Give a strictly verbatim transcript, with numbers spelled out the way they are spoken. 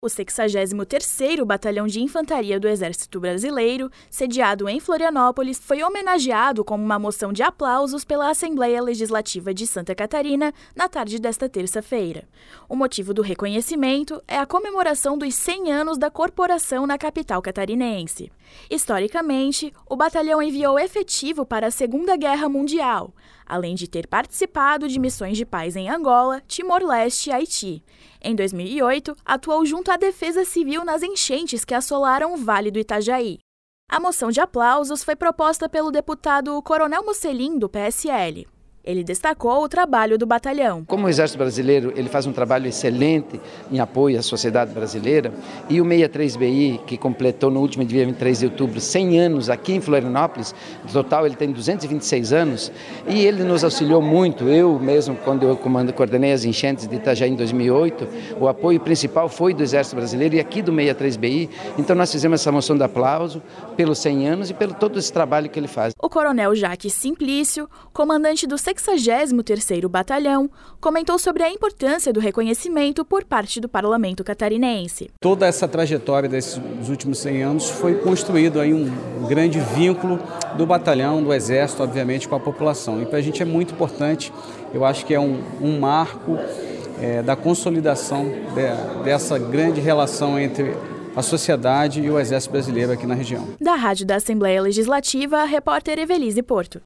O sexagésimo terceiro Batalhão de Infantaria do Exército Brasileiro, sediado em Florianópolis, foi homenageado com uma moção de aplausos pela Assembleia Legislativa de Santa Catarina na tarde desta terça-feira. O motivo do reconhecimento é a comemoração dos cem anos da corporação na capital catarinense. Historicamente, o batalhão enviou efetivo para a Segunda Guerra Mundial, além de ter participado de missões de paz em Angola, Timor-Leste e Haiti. Em dois mil e oito, atuou junto à Defesa Civil nas enchentes que assolaram o Vale do Itajaí. A moção de aplausos foi proposta pelo deputado Coronel Mocelin, do P S L. Ele destacou o trabalho do batalhão. Como o Exército Brasileiro, ele faz um trabalho excelente em apoio à sociedade brasileira, e o sessenta e três B I, que completou no último dia vinte e três de outubro cem anos aqui em Florianópolis, no total ele tem duzentos e vinte e seis anos, e ele nos auxiliou muito. Eu mesmo, quando eu comando, coordenei as enchentes de Itajaí em dois mil e oito, o apoio principal foi do Exército Brasileiro e aqui do sessenta e três B I, então nós fizemos essa moção de aplauso pelos cem anos e pelo todo esse trabalho que ele faz. O coronel Jaques Simplício, comandante do sexagésimo terceiro Batalhão, comentou sobre a importância do reconhecimento por parte do Parlamento catarinense. Toda essa trajetória desses últimos cem anos foi construído aí um grande vínculo do batalhão, do Exército, obviamente, com a população. E para a gente é muito importante, eu acho que é um, um marco é, da consolidação de, dessa grande relação entre a sociedade e o Exército Brasileiro aqui na região. Da Rádio da Assembleia Legislativa, a repórter Evelise Porto.